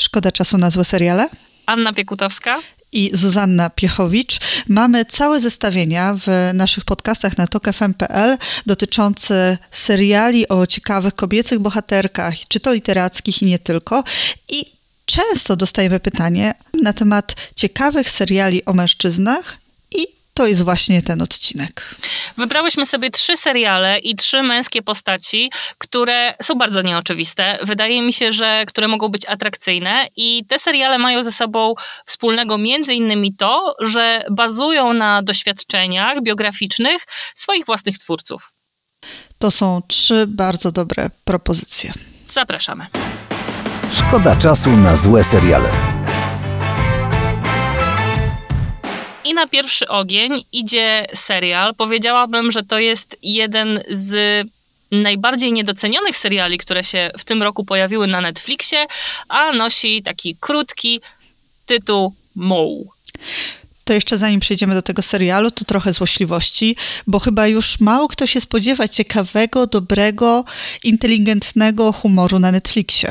Szkoda czasu na złe seriale. Anna Piekutowska I Zuzanna Piechowicz. Mamy całe zestawienia w naszych podcastach na tokfm.pl dotyczące seriali o ciekawych kobiecych bohaterkach, czy to literackich i nie tylko. I często dostajemy pytanie na temat ciekawych seriali o mężczyznach i to jest właśnie ten odcinek. Wybrałyśmy sobie 3 seriale i 3 męskie postaci, które są bardzo nieoczywiste. Wydaje mi się, że które mogą być atrakcyjne i te seriale mają ze sobą wspólnego między innymi to, że bazują na doświadczeniach biograficznych swoich własnych twórców. To są 3 bardzo dobre propozycje. Zapraszamy. Szkoda czasu na złe seriale. I na pierwszy ogień idzie serial. Powiedziałabym, że to jest jeden z najbardziej niedocenionych seriali, które się w tym roku pojawiły na Netflixie, a nosi taki krótki tytuł Moe. To jeszcze zanim przejdziemy do tego serialu, to trochę złośliwości, bo chyba już mało kto się spodziewa ciekawego, dobrego, inteligentnego humoru na Netflixie.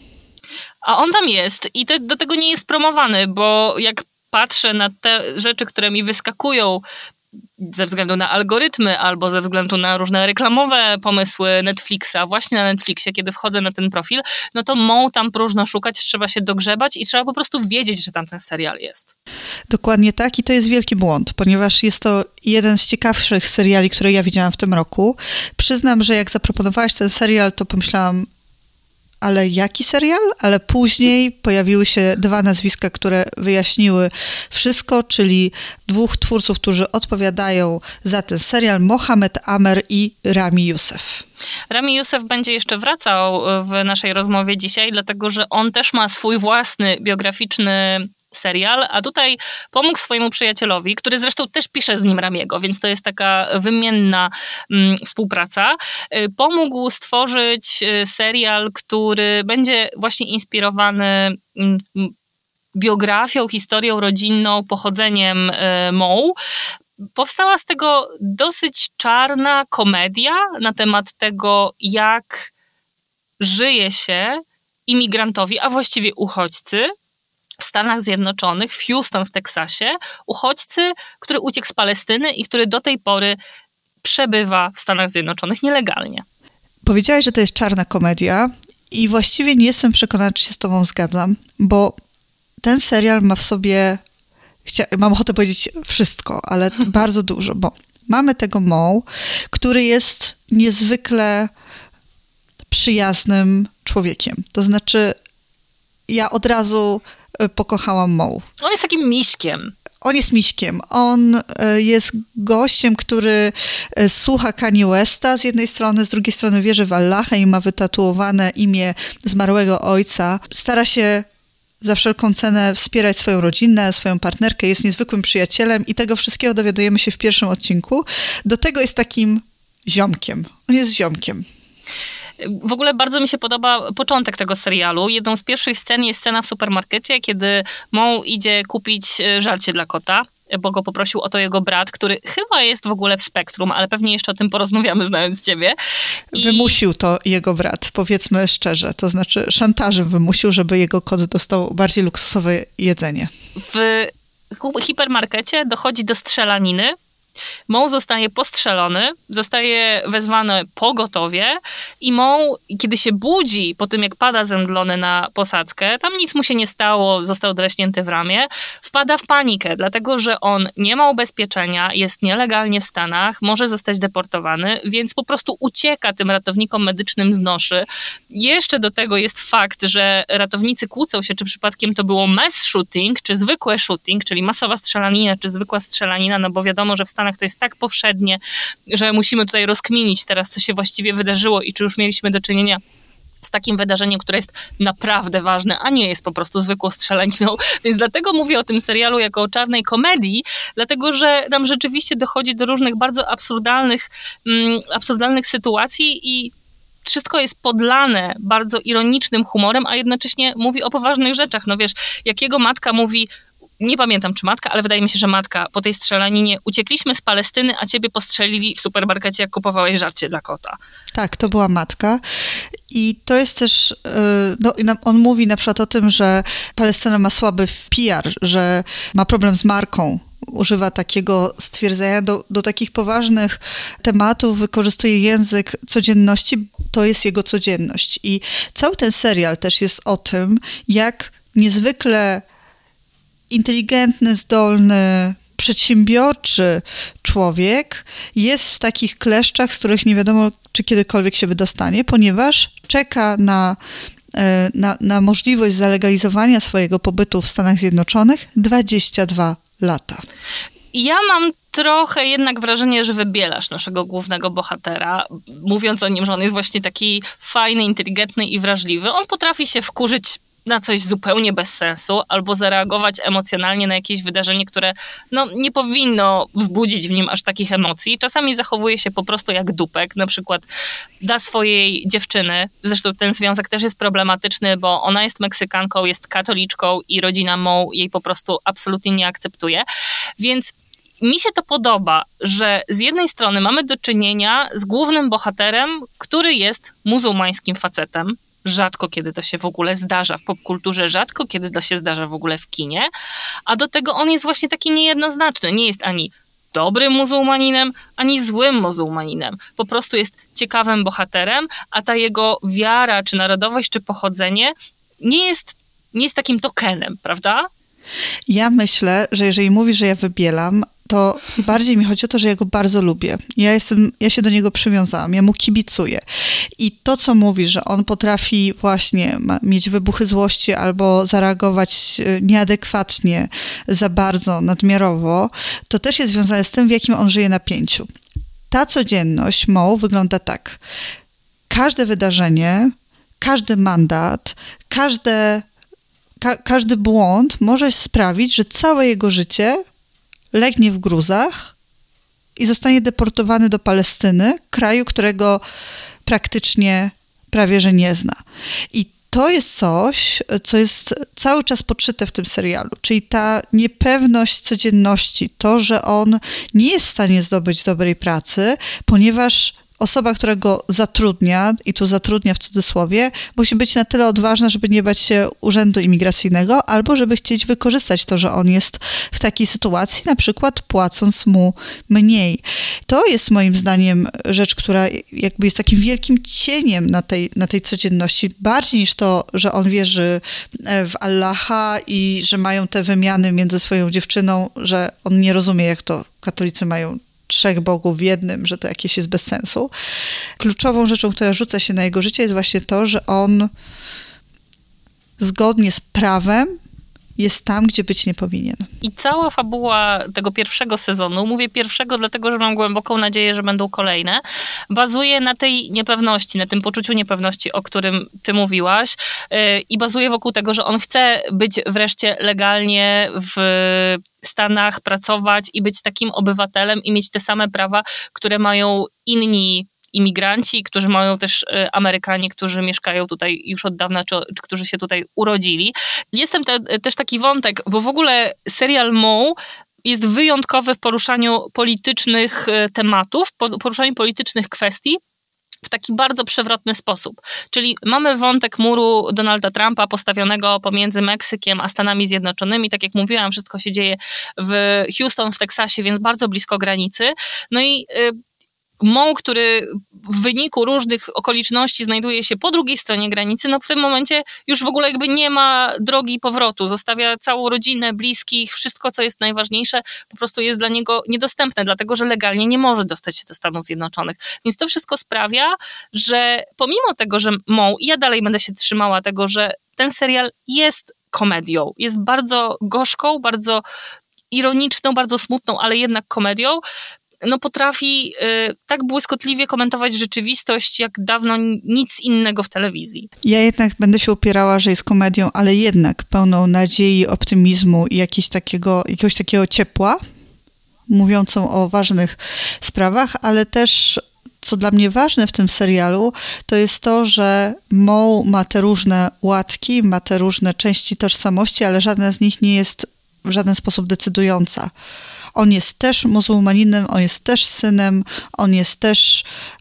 A on tam jest i do tego nie jest promowany, bo jak patrzę na te rzeczy, które mi wyskakują ze względu na algorytmy albo ze względu na różne reklamowe pomysły Netflixa, właśnie na Netflixie, kiedy wchodzę na ten profil, no to Moe tam próżno szukać, trzeba się dogrzebać i trzeba po prostu wiedzieć, że tam ten serial jest. Dokładnie tak i to jest wielki błąd, ponieważ jest to jeden z ciekawszych seriali, które ja widziałam w tym roku. Przyznam, że jak zaproponowałaś ten serial, to pomyślałam, ale jaki serial? Ale później pojawiły się 2 nazwiska, które wyjaśniły wszystko, czyli 2 twórców, którzy odpowiadają za ten serial, Mohamed Amer i Rami Youssef. Rami Youssef będzie jeszcze wracał w naszej rozmowie dzisiaj, dlatego że on też ma swój własny biograficzny serial, a tutaj pomógł swojemu przyjacielowi, który zresztą też pisze z nim Ramiego, więc to jest taka wymienna współpraca. Pomógł stworzyć serial, który będzie właśnie inspirowany biografią, historią rodzinną, pochodzeniem Moe. Powstała z tego dosyć czarna komedia na temat tego, jak żyje się imigrantowi, a właściwie uchodźcy, w Stanach Zjednoczonych, w Houston w Teksasie, uchodźcy, który uciekł z Palestyny i który do tej pory przebywa w Stanach Zjednoczonych nielegalnie. Powiedziałaś, że to jest czarna komedia i właściwie nie jestem przekonana, czy się z tobą zgadzam, bo ten serial ma w sobie, mam ochotę powiedzieć wszystko, ale bardzo dużo, bo mamy tego Moe, który jest niezwykle przyjaznym człowiekiem. To znaczy, ja od razu pokochałam Moe. On jest takim miśkiem. On jest miśkiem. On jest gościem, który słucha Kanye Westa z jednej strony, z drugiej strony wierzy w Allaha i ma wytatuowane imię zmarłego ojca. Stara się za wszelką cenę wspierać swoją rodzinę, swoją partnerkę, jest niezwykłym przyjacielem i tego wszystkiego dowiadujemy się w pierwszym odcinku. Do tego jest takim ziomkiem. On jest ziomkiem. W ogóle bardzo mi się podoba początek tego serialu. Jedną z pierwszych scen jest scena w supermarkecie, kiedy Moe idzie kupić żarcie dla kota, bo go poprosił o to jego brat, który chyba jest w ogóle w spektrum, ale pewnie jeszcze o tym porozmawiamy, znając ciebie. Wymusił to jego brat, powiedzmy szczerze. To znaczy szantażem wymusił, żeby jego kot dostał bardziej luksusowe jedzenie. W hipermarkecie dochodzi do strzelaniny. Moe zostaje postrzelony, zostaje wezwane pogotowie i Moe, kiedy się budzi po tym, jak pada zemdlony na posadzkę, tam nic mu się nie stało, został draśnięty w ramię, wpada w panikę, dlatego że on nie ma ubezpieczenia, jest nielegalnie w Stanach, może zostać deportowany, więc po prostu ucieka tym ratownikom medycznym z noszy. Jeszcze do tego jest fakt, że ratownicy kłócą się, czy przypadkiem to było mass shooting, czy zwykłe shooting, czyli masowa strzelanina, czy zwykła strzelanina, no bo wiadomo, że w Stanach to jest tak powszednie, że musimy tutaj rozkminić teraz, co się właściwie wydarzyło i czy już mieliśmy do czynienia z takim wydarzeniem, które jest naprawdę ważne, a nie jest po prostu zwykłą strzelaniną. Więc dlatego mówię o tym serialu jako o czarnej komedii, dlatego że tam rzeczywiście dochodzi do różnych bardzo absurdalnych sytuacji i wszystko jest podlane bardzo ironicznym humorem, a jednocześnie mówi o poważnych rzeczach. No wiesz, jak jego matka mówi, nie pamiętam czy matka, ale wydaje mi się, że matka po tej strzelaninie, uciekliśmy z Palestyny, a ciebie postrzelili w supermarkecie, jak kupowałeś żarcie dla kota. Tak, to była matka. I to jest też, on mówi na przykład o tym, że Palestyna ma słaby PR, że ma problem z marką. Używa takiego stwierdzenia do takich poważnych tematów, wykorzystuje język codzienności, to jest jego codzienność. I cały ten serial też jest o tym, jak niezwykle inteligentny, zdolny, przedsiębiorczy człowiek jest w takich kleszczach, z których nie wiadomo, czy kiedykolwiek się wydostanie, ponieważ czeka na możliwość zalegalizowania swojego pobytu w Stanach Zjednoczonych 22 lata. Ja mam trochę jednak wrażenie, że wybielasz naszego głównego bohatera, mówiąc o nim, że on jest właśnie taki fajny, inteligentny i wrażliwy. On potrafi się wkurzyć na coś zupełnie bez sensu, albo zareagować emocjonalnie na jakieś wydarzenie, które nie powinno wzbudzić w nim aż takich emocji. Czasami zachowuje się po prostu jak dupek, na przykład dla swojej dziewczyny. Zresztą ten związek też jest problematyczny, bo ona jest Meksykanką, jest katoliczką i rodzina Mo jej po prostu absolutnie nie akceptuje. Więc mi się to podoba, że z jednej strony mamy do czynienia z głównym bohaterem, który jest muzułmańskim facetem. Rzadko kiedy to się w ogóle zdarza w popkulturze, rzadko kiedy to się zdarza w ogóle w kinie, a do tego on jest właśnie taki niejednoznaczny. Nie jest ani dobrym muzułmaninem, ani złym muzułmaninem. Po prostu jest ciekawym bohaterem, a ta jego wiara, czy narodowość, czy pochodzenie nie jest takim tokenem, prawda? Ja myślę, że jeżeli mówisz, że ja wybielam, to bardziej mi chodzi o to, że ja go bardzo lubię. Ja się do niego przywiązałam, ja mu kibicuję. I to, co mówisz, że on potrafi właśnie mieć wybuchy złości albo zareagować nieadekwatnie, za bardzo, nadmiarowo, to też jest związane z tym, w jakim on żyje napięciu. Ta codzienność Mo wygląda tak. Każde wydarzenie, każdy mandat, każdy błąd może sprawić, że całe jego życie legnie w gruzach i zostanie deportowany do Palestyny, kraju, którego praktycznie prawie że nie zna. I to jest coś, co jest cały czas podszyte w tym serialu, czyli ta niepewność codzienności, to, że on nie jest w stanie zdobyć dobrej pracy, ponieważ osoba, która go zatrudnia, i tu zatrudnia w cudzysłowie, musi być na tyle odważna, żeby nie bać się urzędu imigracyjnego, albo żeby chcieć wykorzystać to, że on jest w takiej sytuacji, na przykład płacąc mu mniej. To jest moim zdaniem rzecz, która jakby jest takim wielkim cieniem na tej codzienności, bardziej niż to, że on wierzy w Allaha i że mają te wymiany między swoją dziewczyną, że on nie rozumie, jak to katolicy mają 3 bogów w jednym, że to jakieś jest bez sensu. Kluczową rzeczą, która rzuca się na jego życie, jest właśnie to, że on zgodnie z prawem jest tam, gdzie być nie powinien. I cała fabuła tego pierwszego sezonu, mówię pierwszego, dlatego że mam głęboką nadzieję, że będą kolejne, bazuje na tej niepewności, na tym poczuciu niepewności, o którym ty mówiłaś, i bazuje wokół tego, że on chce być wreszcie legalnie w Stanach, pracować i być takim obywatelem i mieć te same prawa, które mają inni imigranci, którzy mają też Amerykanie, którzy mieszkają tutaj już od dawna, czy którzy się tutaj urodzili. Jest tam też taki wątek, bo w ogóle serial Mo jest wyjątkowy w poruszaniu politycznych tematów, poruszaniu politycznych kwestii w taki bardzo przewrotny sposób. Czyli mamy wątek muru Donalda Trumpa postawionego pomiędzy Meksykiem a Stanami Zjednoczonymi. Tak jak mówiłam, wszystko się dzieje w Houston w Teksasie, więc bardzo blisko granicy. No i Mo, który w wyniku różnych okoliczności znajduje się po drugiej stronie granicy, no w tym momencie już w ogóle jakby nie ma drogi powrotu. Zostawia całą rodzinę, bliskich, wszystko, co jest najważniejsze, po prostu jest dla niego niedostępne, dlatego że legalnie nie może dostać się do Stanów Zjednoczonych. Więc to wszystko sprawia, że pomimo tego, że Mo, i ja dalej będę się trzymała tego, że ten serial jest komedią, jest bardzo gorzką, bardzo ironiczną, bardzo smutną, ale jednak komedią, no potrafi tak błyskotliwie komentować rzeczywistość, jak dawno nic innego w telewizji. Ja jednak będę się upierała, że jest komedią, ale jednak pełną nadziei, optymizmu i jakiegoś takiego ciepła, mówiącą o ważnych sprawach, ale też, co dla mnie ważne w tym serialu, to jest to, że Mo ma te różne łatki, ma te różne części tożsamości, ale żadna z nich nie jest w żaden sposób decydująca. On jest też muzułmaninem, on jest też synem, on jest też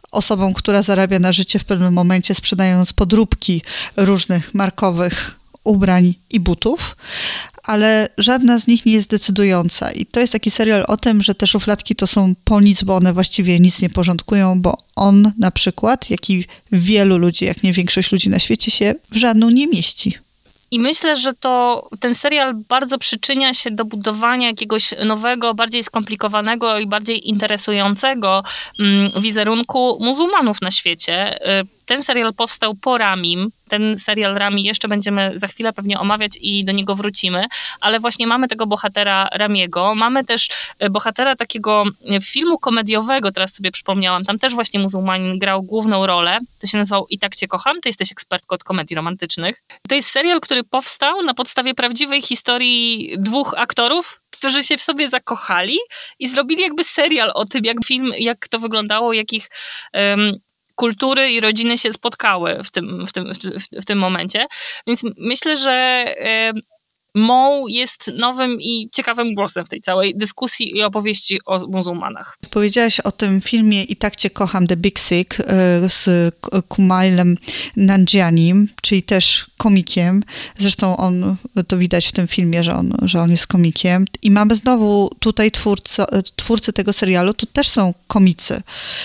osobą, która zarabia na życie w pewnym momencie, sprzedając podróbki różnych markowych ubrań i butów, ale żadna z nich nie jest decydująca. I to jest taki serial o tym, że te szufladki to są po nic, bo one właściwie nic nie porządkują, bo on na przykład, jak i wielu ludzi, jak nie większość ludzi na świecie, się w żadną nie mieści. I myślę, że ten serial bardzo przyczynia się do budowania jakiegoś nowego, bardziej skomplikowanego i bardziej interesującego wizerunku muzułmanów na świecie. Ten serial powstał po Ramim. Ten serial Rami jeszcze będziemy za chwilę pewnie omawiać i do niego wrócimy, ale właśnie mamy tego bohatera Ramiego. Mamy też bohatera takiego filmu komediowego, teraz sobie przypomniałam. Tam też właśnie muzułmanin grał główną rolę. To się nazywał I tak cię kocham. Ty jesteś ekspertką od komedii romantycznych. To jest serial, który powstał na podstawie prawdziwej historii dwóch aktorów, którzy się w sobie zakochali i zrobili jakby serial o tym, jak to wyglądało, jakich kultury i rodziny się spotkały w tym momencie. Więc myślę, że Mo jest nowym i ciekawym głosem w tej całej dyskusji i opowieści o muzułmanach. Powiedziałaś o tym filmie I tak cię kocham, The Big Sick z Kumailem Nanjianim, czyli też komikiem. Zresztą to widać w tym filmie, że on jest komikiem. I mamy znowu tutaj twórcy tego serialu, to też są komicy.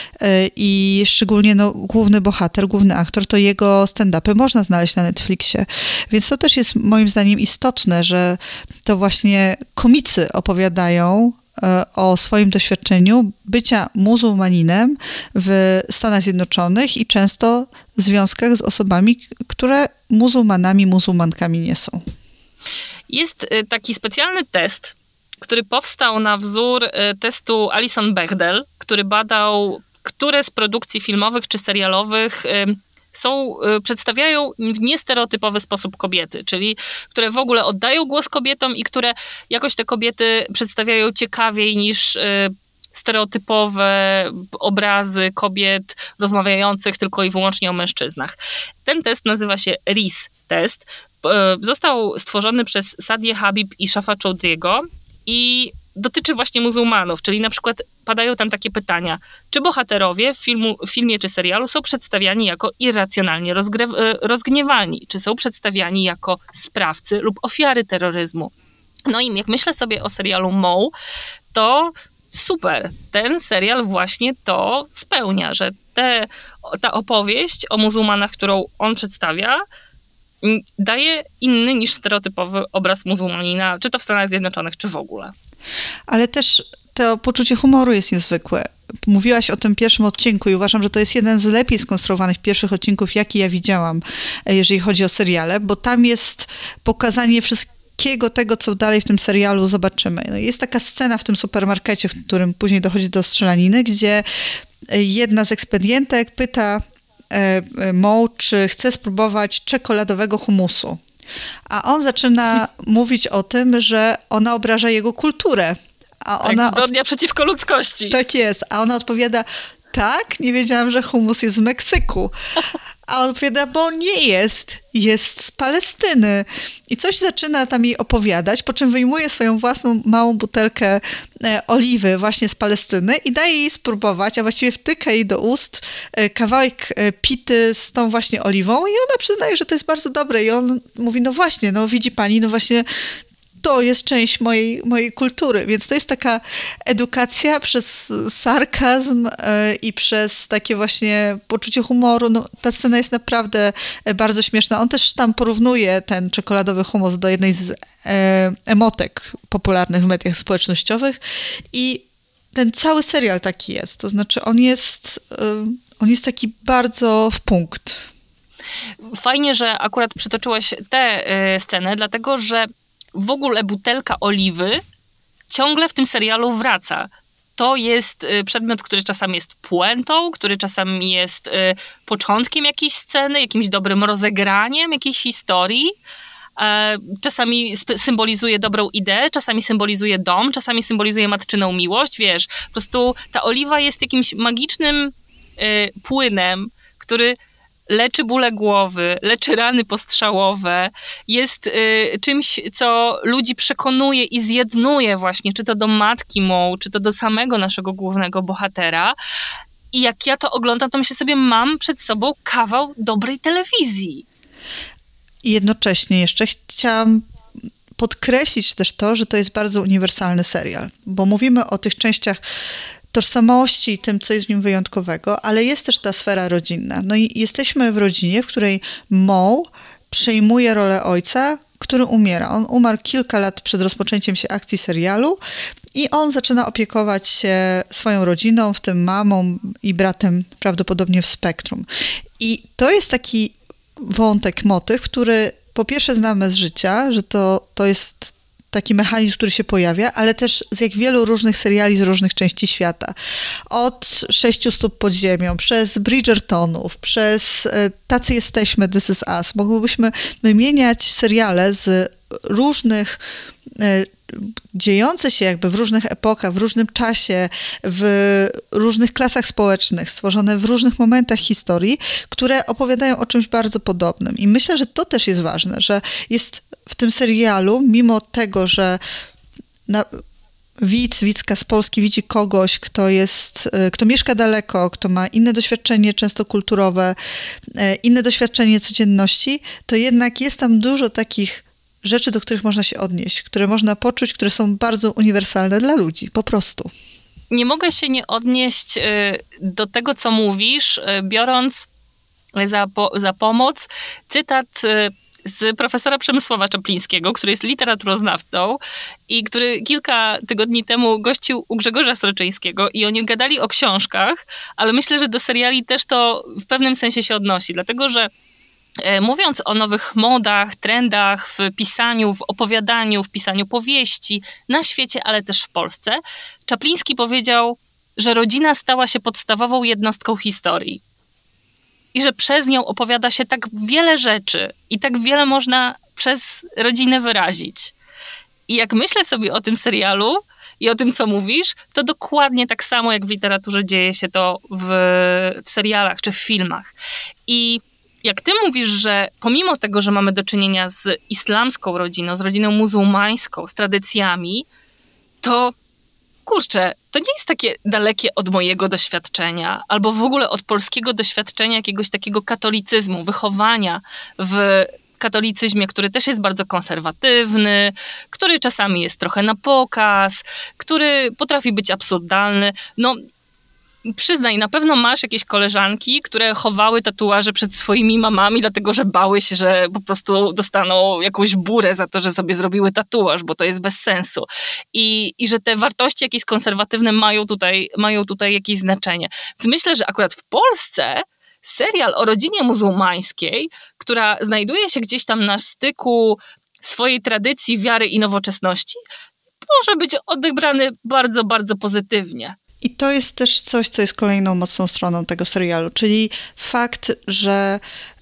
I szczególnie główny bohater, główny aktor, to jego stand-upy można znaleźć na Netflixie. Więc to też jest moim zdaniem istotne, że to właśnie komicy opowiadają o swoim doświadczeniu bycia muzułmaninem w Stanach Zjednoczonych i często związkach z osobami, które muzułmankami nie są. Jest taki specjalny test, który powstał na wzór testu Alison Bechdel, który badał, które z produkcji filmowych czy serialowych przedstawiają w niestereotypowy sposób kobiety, czyli które w ogóle oddają głos kobietom i które jakoś te kobiety przedstawiają ciekawiej niż stereotypowe obrazy kobiet rozmawiających tylko i wyłącznie o mężczyznach. Ten test nazywa się RIS test. Został stworzony przez Sadię Habib i Shafa Choudhury'ego i dotyczy właśnie muzułmanów, czyli na przykład padają tam takie pytania, czy bohaterowie w filmie czy serialu są przedstawiani jako irracjonalnie rozgniewani, czy są przedstawiani jako sprawcy lub ofiary terroryzmu. No i jak myślę sobie o serialu Mo, to super, ten serial właśnie to spełnia, że ta opowieść o muzułmanach, którą on przedstawia, daje inny niż stereotypowy obraz muzułmanina, czy to w Stanach Zjednoczonych, czy w ogóle. Ale też to poczucie humoru jest niezwykłe. Mówiłaś o tym pierwszym odcinku i uważam, że to jest jeden z lepiej skonstruowanych pierwszych odcinków, jaki ja widziałam, jeżeli chodzi o seriale, bo tam jest pokazanie wszystkiego tego, co dalej w tym serialu zobaczymy. No, jest taka scena w tym supermarkecie, w którym później dochodzi do strzelaniny, gdzie jedna z ekspedientek pyta Mo, czy chce spróbować czekoladowego humusu. A on zaczyna mówić o tym, że ona obraża jego kulturę. A ona zbrodnia przeciwko ludzkości. Tak jest. A ona odpowiada, tak, nie wiedziałam, że humus jest z Meksyku. A on odpowiada, bo nie jest z Palestyny. I coś zaczyna tam jej opowiadać, po czym wyjmuje swoją własną małą butelkę oliwy właśnie z Palestyny i daje jej spróbować, a właściwie wtyka jej do ust kawałek pity z tą właśnie oliwą i ona przyznaje, że to jest bardzo dobre. I on mówi, no właśnie, no widzi pani, no właśnie to jest część mojej kultury, więc to jest taka edukacja przez sarkazm i przez takie właśnie poczucie humoru. No, ta scena jest naprawdę bardzo śmieszna. On też tam porównuje ten czekoladowy humus do jednej z emotek popularnych w mediach społecznościowych i ten cały serial taki jest. To znaczy on jest taki bardzo w punkt. Fajnie, że akurat przytoczyłaś tę scenę, dlatego że w ogóle butelka oliwy ciągle w tym serialu wraca. To jest przedmiot, który czasami jest puentą, który czasami jest początkiem jakiejś sceny, jakimś dobrym rozegraniem jakiejś historii. Czasami symbolizuje dobrą ideę, czasami symbolizuje dom, czasami symbolizuje matczyną miłość. Wiesz, po prostu ta oliwa jest jakimś magicznym płynem, który leczy bóle głowy, leczy rany postrzałowe, jest czymś, co ludzi przekonuje i zjednuje właśnie, czy to do matki Mo, czy to do samego naszego głównego bohatera. I jak ja to oglądam, to myślę sobie, mam przed sobą kawał dobrej telewizji. I jednocześnie jeszcze chciałam podkreślić też to, że to jest bardzo uniwersalny serial, bo mówimy o tych częściach tożsamości i tym, co jest w nim wyjątkowego, ale jest też ta sfera rodzinna. No i jesteśmy w rodzinie, w której Mo przejmuje rolę ojca, który umiera. On umarł kilka lat przed rozpoczęciem się akcji serialu i on zaczyna opiekować się swoją rodziną, w tym mamą i bratem prawdopodobnie w spektrum. I to jest taki wątek, motyw, który po pierwsze znamy z życia, że to jest taki mechanizm, który się pojawia, ale też z jak wielu różnych seriali z różnych części świata. Od 6 stóp pod ziemią, przez Bridgertonów, przez Tacy jesteśmy, This is Us. Mogłybyśmy wymieniać seriale z różnych dziejące się jakby w różnych epokach, w różnym czasie, w różnych klasach społecznych, stworzone w różnych momentach historii, które opowiadają o czymś bardzo podobnym. I myślę, że to też jest ważne, że jest w tym serialu, mimo tego, że widzka z Polski widzi kogoś, kto mieszka daleko, kto ma inne doświadczenie, często kulturowe, inne doświadczenie codzienności, to jednak jest tam dużo takich rzeczy, do których można się odnieść, które można poczuć, które są bardzo uniwersalne dla ludzi, po prostu. Nie mogę się nie odnieść do tego, co mówisz, biorąc za pomoc cytat z profesora Przemysława Czaplińskiego, który jest literaturoznawcą i który kilka tygodni temu gościł u Grzegorza Sroczyńskiego i oni gadali o książkach, ale myślę, że do seriali też to w pewnym sensie się odnosi, dlatego że mówiąc o nowych modach, trendach w pisaniu, w opowiadaniu, w pisaniu powieści na świecie, ale też w Polsce, Czapliński powiedział, że rodzina stała się podstawową jednostką historii. I że przez nią opowiada się tak wiele rzeczy i tak wiele można przez rodzinę wyrazić. I jak myślę sobie o tym serialu i o tym, co mówisz, to dokładnie tak samo jak w literaturze dzieje się to w serialach czy w filmach. I jak ty mówisz, że pomimo tego, że mamy do czynienia z islamską rodziną, z rodziną muzułmańską, z tradycjami, to kurczę, to nie jest takie dalekie od mojego doświadczenia, albo w ogóle od polskiego doświadczenia jakiegoś takiego katolicyzmu, wychowania w katolicyzmie, który też jest bardzo konserwatywny, który czasami jest trochę na pokaz, który potrafi być absurdalny. No, przyznaj, na pewno masz jakieś koleżanki, które chowały tatuaże przed swoimi mamami, dlatego że bały się, że po prostu dostaną jakąś burę za to, że sobie zrobiły tatuaż, bo to jest bez sensu. I że te wartości jakieś konserwatywne mają tutaj jakieś znaczenie. Więc myślę, że akurat w Polsce serial o rodzinie muzułmańskiej, która znajduje się gdzieś tam na styku swojej tradycji, wiary i nowoczesności, może być odebrany bardzo, bardzo pozytywnie. I to jest też coś, co jest kolejną mocną stroną tego serialu, czyli fakt, że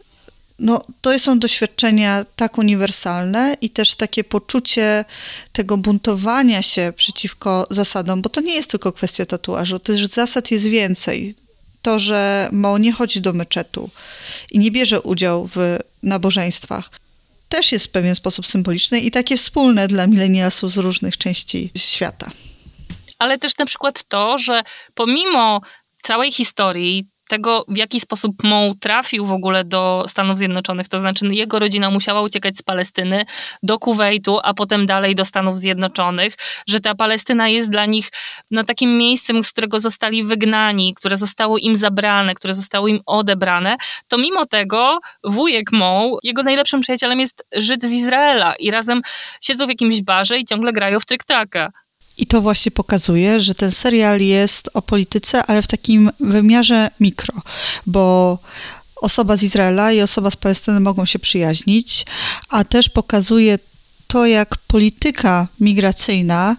to są doświadczenia tak uniwersalne i też takie poczucie tego buntowania się przeciwko zasadom, bo to nie jest tylko kwestia tatuażu, też zasad jest więcej. To, że Mo nie chodzi do meczetu i nie bierze udziału w nabożeństwach, też jest w pewien sposób symboliczne i takie wspólne dla milenialsów z różnych części świata. Ale też na przykład to, że pomimo całej historii, tego w jaki sposób Mo trafił w ogóle do Stanów Zjednoczonych, to znaczy jego rodzina musiała uciekać z Palestyny do Kuwejtu, a potem dalej do Stanów Zjednoczonych, że ta Palestyna jest dla nich takim miejscem, z którego zostali wygnani, które zostało im zabrane, które zostało im odebrane, to mimo tego wujek Mo, jego najlepszym przyjacielem jest Żyd z Izraela i razem siedzą w jakimś barze i ciągle grają w tryk-traka. I to właśnie pokazuje, że ten serial jest o polityce, ale w takim wymiarze mikro, bo osoba z Izraela i osoba z Palestyny mogą się przyjaźnić, a też pokazuje to, jak polityka migracyjna,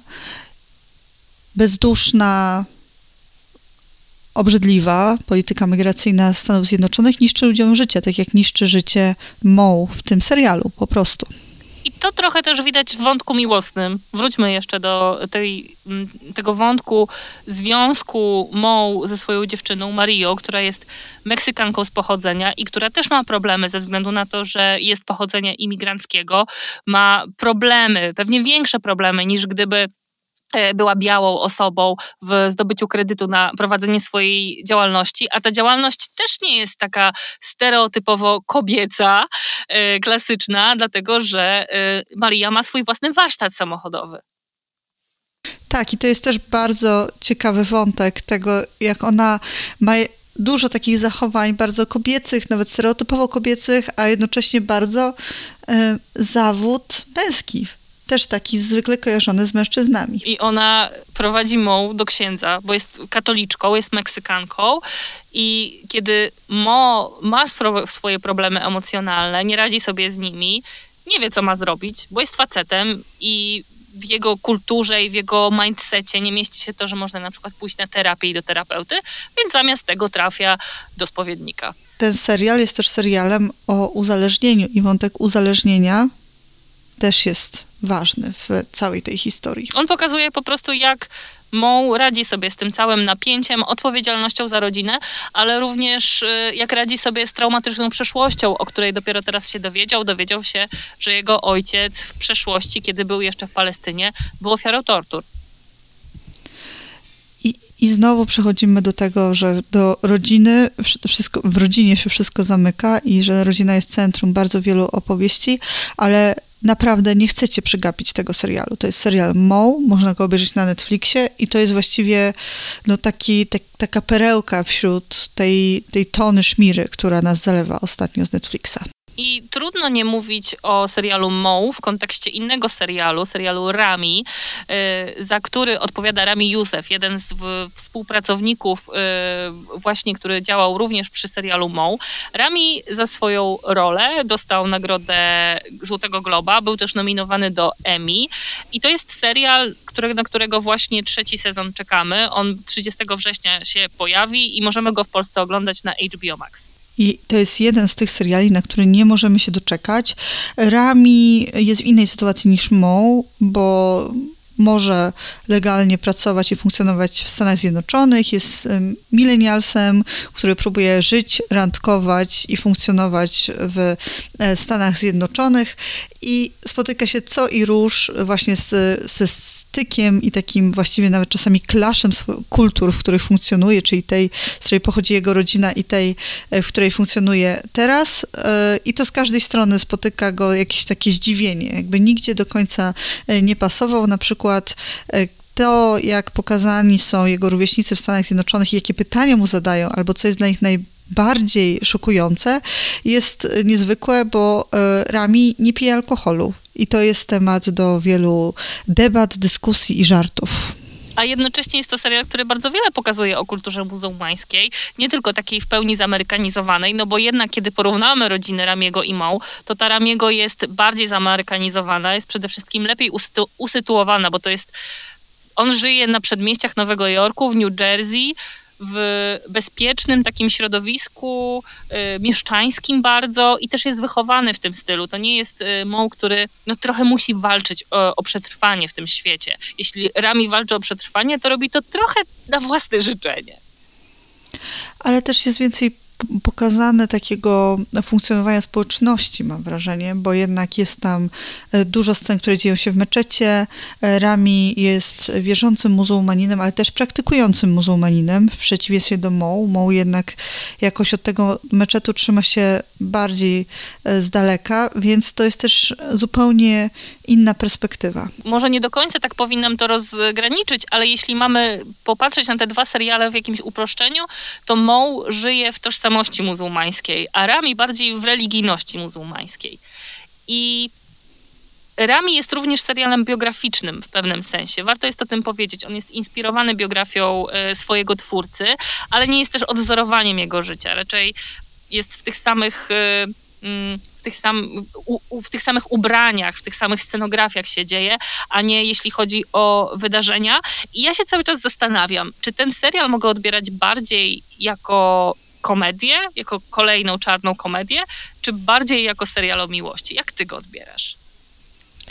bezduszna, obrzydliwa polityka migracyjna Stanów Zjednoczonych niszczy ludziom życie, tak jak niszczy życie Mo w tym serialu, po prostu. I to trochę też widać w wątku miłosnym. Wróćmy jeszcze do tego wątku związku Mo ze swoją dziewczyną Mario, która jest Meksykanką z pochodzenia i która też ma problemy ze względu na to, że jest pochodzenia imigranckiego. Ma problemy, pewnie większe problemy niż gdyby była białą osobą w zdobyciu kredytu na prowadzenie swojej działalności, a ta działalność też nie jest taka stereotypowo kobieca, klasyczna, dlatego że Maria ma swój własny warsztat samochodowy. Tak, i to jest też bardzo ciekawy wątek tego, jak ona ma dużo takich zachowań bardzo kobiecych, nawet stereotypowo kobiecych, a jednocześnie bardzo zawód męski. Też taki zwykle kojarzony z mężczyznami. I ona prowadzi Mo do księdza, bo jest katoliczką, jest Meksykanką i kiedy Mo ma swoje problemy emocjonalne, nie radzi sobie z nimi, nie wie, co ma zrobić, bo jest facetem i w jego kulturze i w jego mindsetie nie mieści się to, że można na przykład pójść na terapię i do terapeuty, więc zamiast tego trafia do spowiednika. Ten serial jest też serialem o uzależnieniu i wątek uzależnienia też jest ważny w całej tej historii. On pokazuje po prostu, jak Mo radzi sobie z tym całym napięciem, odpowiedzialnością za rodzinę, ale również jak radzi sobie z traumatyczną przeszłością, o której dopiero teraz się dowiedział się, że jego ojciec w przeszłości, kiedy był jeszcze w Palestynie, był ofiarą tortur. I znowu przechodzimy do tego, że do rodziny, w rodzinie się wszystko zamyka i że rodzina jest centrum bardzo wielu opowieści, ale naprawdę nie chcecie przegapić tego serialu. To jest serial Mo, można go obejrzeć na Netflixie i to jest właściwie taka perełka wśród tej tony szmiry, która nas zalewa ostatnio z Netflixa. I trudno nie mówić o serialu Mo w kontekście innego serialu Rami, za który odpowiada Rami Youssef, jeden z współpracowników właśnie, który działał również przy serialu Mo. Rami za swoją rolę dostał nagrodę Złotego Globa, był też nominowany do Emmy i to jest serial, na którego właśnie 3. sezon czekamy. On 30 września się pojawi i możemy go w Polsce oglądać na HBO Max. I to jest jeden z tych seriali, na który nie możemy się doczekać. Rami jest w innej sytuacji niż Mo, bo może legalnie pracować i funkcjonować w Stanach Zjednoczonych. Jest milenialsem, który próbuje żyć, randkować i funkcjonować w Stanach Zjednoczonych i spotyka się co i róż właśnie ze stykiem i takim właściwie nawet czasami klaszem kultur, w których funkcjonuje, czyli tej, z której pochodzi jego rodzina i tej, w której funkcjonuje teraz. I to z każdej strony spotyka go jakieś takie zdziwienie. Jakby nigdzie do końca nie pasował. Na przykład to, jak pokazani są jego rówieśnicy w Stanach Zjednoczonych i jakie pytania mu zadają, albo co jest dla nich najbardziej szokujące, jest niezwykłe, bo Rami nie pije alkoholu. I to jest temat do wielu debat, dyskusji i żartów. A jednocześnie jest to serial, który bardzo wiele pokazuje o kulturze muzułmańskiej, nie tylko takiej w pełni zamerykanizowanej, no bo jednak kiedy porównamy rodziny Ramiego i Mo, to ta Ramiego jest bardziej zamerykanizowana, jest przede wszystkim lepiej usytuowana, bo to jest... On żyje na przedmieściach Nowego Jorku, w New Jersey, w bezpiecznym takim środowisku mieszczańskim bardzo i też jest wychowany w tym stylu. To nie jest Mo, który trochę musi walczyć o przetrwanie w tym świecie. Jeśli Rami walczy o przetrwanie, to robi to trochę na własne życzenie. Ale też jest więcej pokazane takiego funkcjonowania społeczności, mam wrażenie, bo jednak jest tam dużo scen, które dzieją się w meczecie. Rami jest wierzącym muzułmaninem, ale też praktykującym muzułmaninem, w przeciwieństwie do Mo. Mo jednak jakoś od tego meczetu trzyma się bardziej z daleka, więc to jest też zupełnie inna perspektywa. Może nie do końca tak powinnam to rozgraniczyć, ale jeśli mamy popatrzeć na te dwa seriale w jakimś uproszczeniu, to Mo żyje w tożsamości muzułmańskiej, a Rami bardziej w religijności muzułmańskiej. I Rami jest również serialem biograficznym w pewnym sensie. Warto jest o tym powiedzieć. On jest inspirowany biografią swojego twórcy, ale nie jest też odwzorowaniem jego życia. Raczej jest w tych samych... w tych samych ubraniach, w tych samych scenografiach się dzieje, a nie jeśli chodzi o wydarzenia. I ja się cały czas zastanawiam, czy ten serial mogę odbierać bardziej jako komedię, jako kolejną czarną komedię, czy bardziej jako serial o miłości. Jak ty go odbierasz?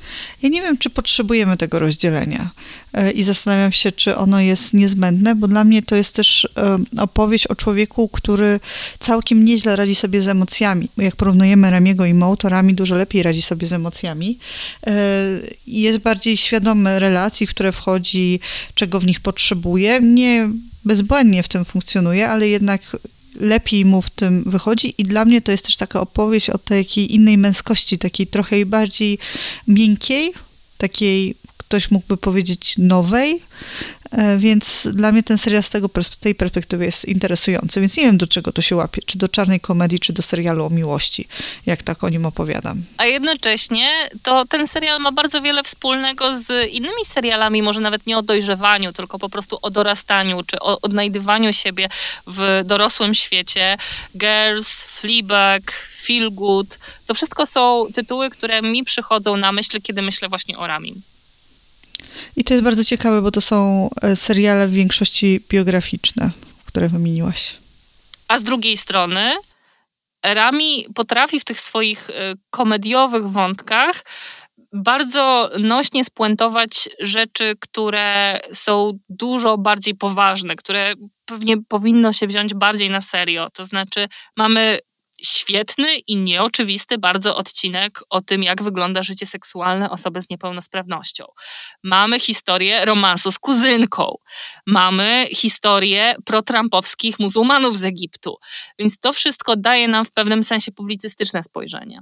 Ja nie wiem, czy potrzebujemy tego rozdzielenia i zastanawiam się, czy ono jest niezbędne, bo dla mnie to jest też opowieść o człowieku, który całkiem nieźle radzi sobie z emocjami. Jak porównujemy Ramiego i Mo, to Rami dużo lepiej radzi sobie z emocjami i jest bardziej świadomy relacji, w które wchodzi, czego w nich potrzebuje. Nie bezbłędnie w tym funkcjonuje, ale jednak lepiej mu w tym wychodzi i dla mnie to jest też taka opowieść o takiej innej męskości, takiej trochę bardziej miękkiej, takiej, ktoś mógłby powiedzieć, nowej, więc dla mnie ten serial z tej perspektywy jest interesujący, więc nie wiem, do czego to się łapie, czy do czarnej komedii, czy do serialu o miłości, jak tak o nim opowiadam. A jednocześnie to ten serial ma bardzo wiele wspólnego z innymi serialami, może nawet nie o dojrzewaniu, tylko po prostu o dorastaniu, czy o odnajdywaniu siebie w dorosłym świecie. Girls, Fleabag, Feel Good, to wszystko są tytuły, które mi przychodzą na myśl, kiedy myślę właśnie o Ramim. I to jest bardzo ciekawe, bo to są seriale w większości biograficzne, które wymieniłaś. A z drugiej strony Rami potrafi w tych swoich komediowych wątkach bardzo nośnie spuentować rzeczy, które są dużo bardziej poważne, które pewnie powinno się wziąć bardziej na serio. To znaczy mamy świetny i nieoczywisty bardzo odcinek o tym, jak wygląda życie seksualne osoby z niepełnosprawnością. Mamy historię romansu z kuzynką. Mamy historię protrampowskich muzułmanów z Egiptu. Więc to wszystko daje nam w pewnym sensie publicystyczne spojrzenie.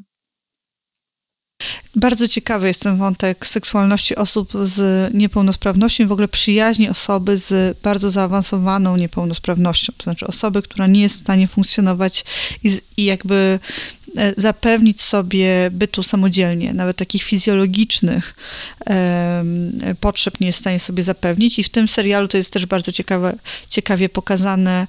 Bardzo ciekawy jest ten wątek seksualności osób z niepełnosprawnością i w ogóle przyjaźni osoby z bardzo zaawansowaną niepełnosprawnością. To znaczy osoby, która nie jest w stanie funkcjonować i jakby zapewnić sobie bytu samodzielnie, nawet takich fizjologicznych potrzeb nie jest w stanie sobie zapewnić i w tym serialu to jest też bardzo ciekawie pokazane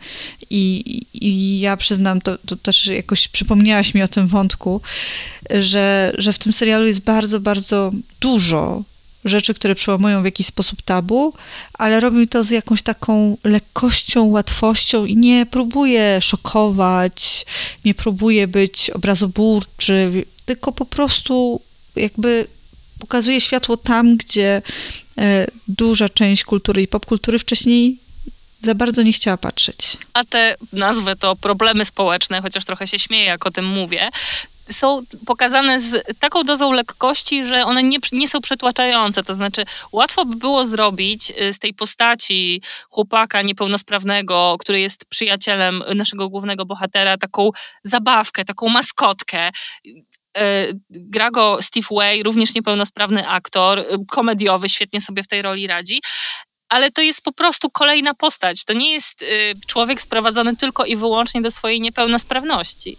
i ja przyznam, to też jakoś przypomniałaś mi o tym wątku, że w tym serialu jest bardzo, bardzo dużo rzeczy, które przełamują w jakiś sposób tabu, ale robią to z jakąś taką lekkością, łatwością i nie próbuje szokować, nie próbuje być obrazoburczy, tylko po prostu jakby pokazuje światło tam, gdzie duża część kultury i popkultury wcześniej za bardzo nie chciała patrzeć. A te, nazwę to problemy społeczne, chociaż trochę się śmieję, jak o tym mówię, są pokazane z taką dozą lekkości, że one nie są przytłaczające. To znaczy, łatwo by było zrobić z tej postaci chłopaka niepełnosprawnego, który jest przyjacielem naszego głównego bohatera, taką zabawkę, taką maskotkę. Gra go Steve Way, również niepełnosprawny aktor, komediowy, świetnie sobie w tej roli radzi. Ale to jest po prostu kolejna postać. To nie jest człowiek sprowadzony tylko i wyłącznie do swojej niepełnosprawności.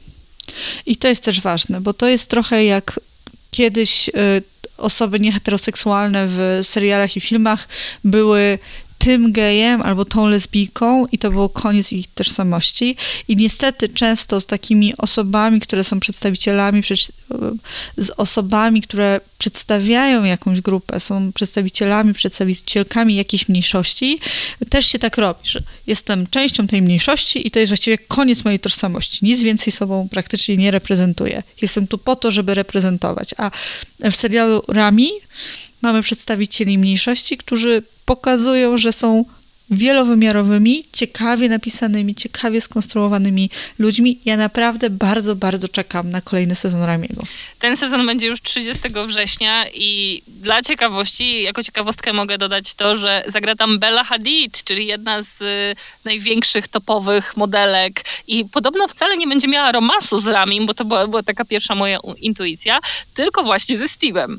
I to jest też ważne, bo to jest trochę jak kiedyś osoby nieheteroseksualne w serialach i filmach były tym gejem albo tą lesbijką i to był koniec ich tożsamości. I niestety często z takimi osobami, które są przedstawicielami, z osobami, które przedstawiają jakąś grupę, są przedstawicielkami jakiejś mniejszości, też się tak robi, że jestem częścią tej mniejszości i to jest właściwie koniec mojej tożsamości. Nic więcej sobą praktycznie nie reprezentuję. Jestem tu po to, żeby reprezentować. A w serialu Rami mamy przedstawicieli mniejszości, którzy pokazują, że są wielowymiarowymi, ciekawie napisanymi, ciekawie skonstruowanymi ludźmi. Ja naprawdę bardzo, bardzo czekam na kolejny sezon Ramiego. Ten sezon będzie już 30 września i dla ciekawości, jako ciekawostkę mogę dodać to, że zagra tam Bella Hadid, czyli jedna z największych topowych modelek i podobno wcale nie będzie miała romansu z Ramim, bo to była taka pierwsza moja intuicja, tylko właśnie ze Steve'em.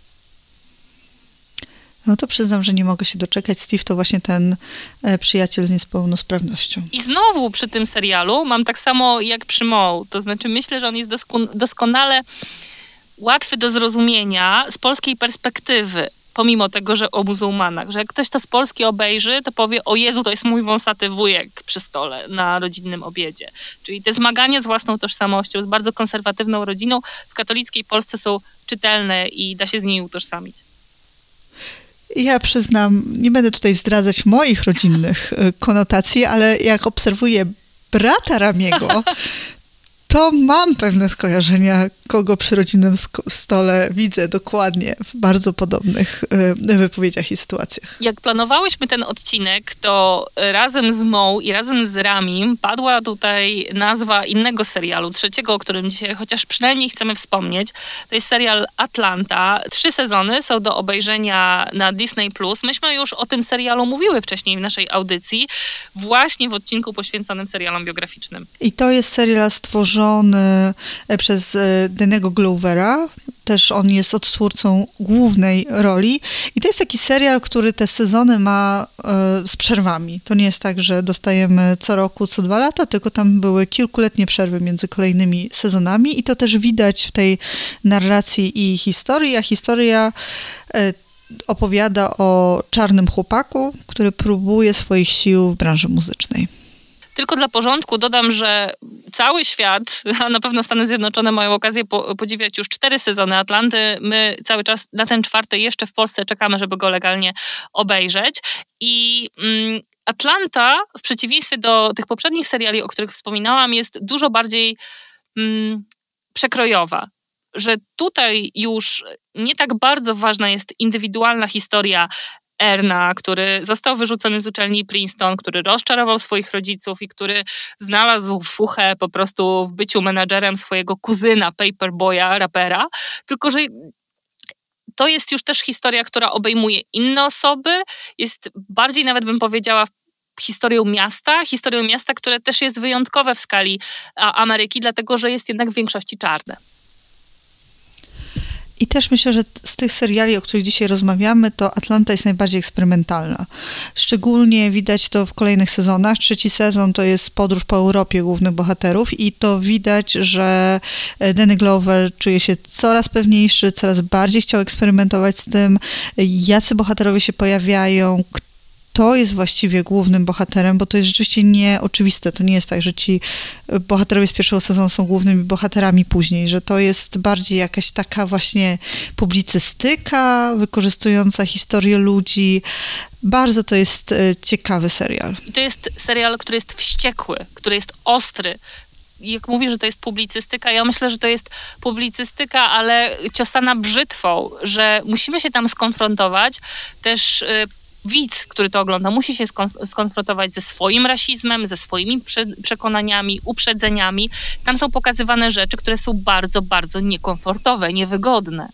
No to przyznam, że nie mogę się doczekać. Steve to właśnie ten przyjaciel z niepełnosprawnością. I znowu przy tym serialu mam tak samo jak przy Mo. To znaczy myślę, że on jest doskonale łatwy do zrozumienia z polskiej perspektywy. Pomimo tego, że o muzułmanach. Że jak ktoś to z Polski obejrzy, to powie, o Jezu, to jest mój wąsaty wujek przy stole na rodzinnym obiedzie. Czyli te zmagania z własną tożsamością, z bardzo konserwatywną rodziną w katolickiej Polsce są czytelne i da się z niej utożsamić. Ja przyznam, nie będę tutaj zdradzać moich rodzinnych konotacji, ale jak obserwuję brata Ramiego, To mam pewne skojarzenia, kogo przy rodzinnym stole widzę dokładnie w bardzo podobnych wypowiedziach i sytuacjach. Jak planowałyśmy ten odcinek, to razem z Mo i razem z Ramim padła tutaj nazwa innego serialu, trzeciego, o którym dzisiaj chociaż przynajmniej chcemy wspomnieć. To jest serial Atlanta. 3 sezony są do obejrzenia na Disney+. Myśmy już o tym serialu mówiły wcześniej w naszej audycji, właśnie w odcinku poświęconym serialom biograficznym. I to jest serial stworzony przez Danny'ego Glovera. Też on jest odtwórcą głównej roli. I to jest taki serial, który te sezony ma z przerwami. To nie jest tak, że dostajemy co roku, co 2 lata, tylko tam były kilkuletnie przerwy między kolejnymi sezonami i to też widać w tej narracji i historii, a historia opowiada o czarnym chłopaku, który próbuje swoich sił w branży muzycznej. Tylko dla porządku dodam, że cały świat, a na pewno Stany Zjednoczone mają okazję podziwiać już 4 sezony Atlanty. My cały czas na ten 4 jeszcze w Polsce czekamy, żeby go legalnie obejrzeć. I Atlanta, w przeciwieństwie do tych poprzednich seriali, o których wspominałam, jest dużo bardziej przekrojowa. Że tutaj już nie tak bardzo ważna jest indywidualna historia Erna, który został wyrzucony z uczelni Princeton, który rozczarował swoich rodziców i który znalazł fuchę po prostu w byciu menadżerem swojego kuzyna, Paperboya, rapera. Tylko że to jest już też historia, która obejmuje inne osoby, jest bardziej nawet bym powiedziała historią miasta, które też jest wyjątkowe w skali Ameryki, dlatego że jest jednak w większości czarne. I też myślę, że z tych seriali, o których dzisiaj rozmawiamy, to Atlanta jest najbardziej eksperymentalna. Szczególnie widać to w kolejnych sezonach. 3 sezon to jest podróż po Europie głównych bohaterów i to widać, że Danny Glover czuje się coraz pewniejszy, coraz bardziej chciał eksperymentować z tym, jacy bohaterowie się pojawiają, to jest właściwie głównym bohaterem, bo to jest rzeczywiście nieoczywiste. To nie jest tak, że ci bohaterowie z pierwszego sezonu są głównymi bohaterami później, że to jest bardziej jakaś taka właśnie publicystyka, wykorzystująca historię ludzi. Bardzo to jest ciekawy serial. I to jest serial, który jest wściekły, który jest ostry. Jak mówisz, że to jest publicystyka, ja myślę, że to jest publicystyka, ale ciosana brzytwą, że musimy się tam skonfrontować też widz, który to ogląda, musi się skonfrontować ze swoim rasizmem, ze swoimi przekonaniami, uprzedzeniami. Tam są pokazywane rzeczy, które są bardzo, bardzo niekomfortowe, niewygodne.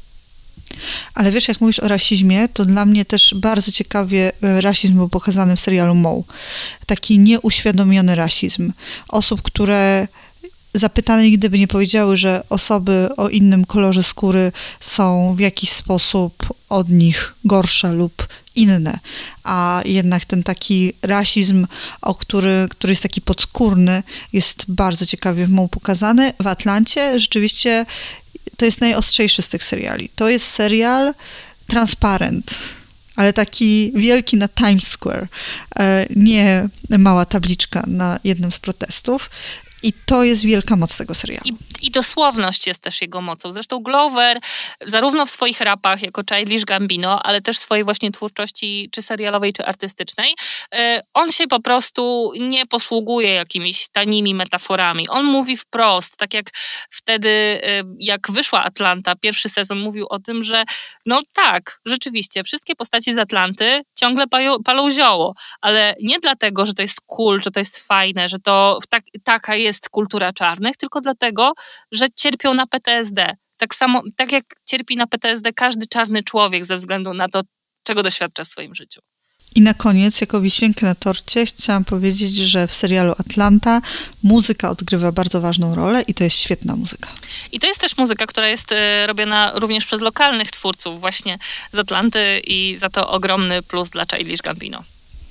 Ale wiesz, jak mówisz o rasizmie, to dla mnie też bardzo ciekawie rasizm był pokazany w serialu Mo. Taki nieuświadomiony rasizm. Osób, które zapytane nigdy by nie powiedziały, że osoby o innym kolorze skóry są w jakiś sposób od nich gorsze lub inne, a jednak ten taki rasizm, który jest taki podskórny, jest bardzo ciekawie w Mo pokazany. W Atlancie rzeczywiście to jest najostrzejszy z tych seriali. To jest serial transparent, ale taki wielki na Times Square, nie mała tabliczka na jednym z protestów. I to jest wielka moc tego serialu. I dosłowność jest też jego mocą. Zresztą Glover, zarówno w swoich rapach jako Childish Gambino, ale też w swojej właśnie twórczości czy serialowej, czy artystycznej, on się po prostu nie posługuje jakimiś tanimi metaforami. On mówi wprost, tak jak wtedy, jak wyszła Atlanta, pierwszy sezon mówił o tym, że no tak, rzeczywiście, wszystkie postaci z Atlanty ciągle palą zioło, ale nie dlatego, że to jest cool, że to jest fajne, że to taka jest kultura czarnych, tylko dlatego, że cierpią na PTSD. Tak samo, tak jak cierpi na PTSD każdy czarny człowiek ze względu na to, czego doświadcza w swoim życiu. I na koniec, jako wisienkę na torcie, chciałam powiedzieć, że w serialu Atlanta muzyka odgrywa bardzo ważną rolę i to jest świetna muzyka. I to jest też muzyka, która jest robiona również przez lokalnych twórców właśnie z Atlanty i za to ogromny plus dla Childish Gambino.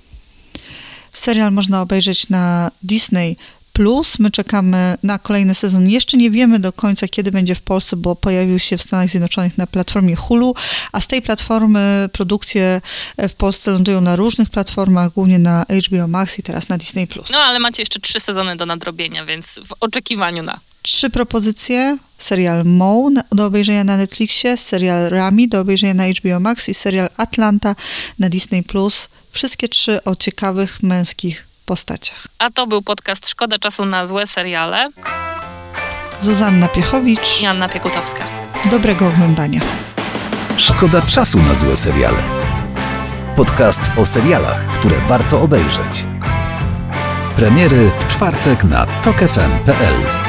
Serial można obejrzeć na Disney+. My czekamy na kolejny sezon. Jeszcze nie wiemy do końca, kiedy będzie w Polsce, bo pojawił się w Stanach Zjednoczonych na platformie Hulu, a z tej platformy produkcje w Polsce lądują na różnych platformach, głównie na HBO Max i teraz na Disney+. No, ale macie jeszcze 3 sezony do nadrobienia, więc w oczekiwaniu na... 3 propozycje. Serial Mo do obejrzenia na Netflixie, serial Rami do obejrzenia na HBO Max i serial Atlanta na Disney+. Wszystkie 3 o ciekawych, męskich postaciach. A to był podcast Szkoda czasu na złe seriale. Zuzanna Piechowicz i Anna Piekutowska. Dobrego oglądania. Szkoda czasu na złe seriale. Podcast o serialach, które warto obejrzeć. Premiery w czwartek na tokefm.pl.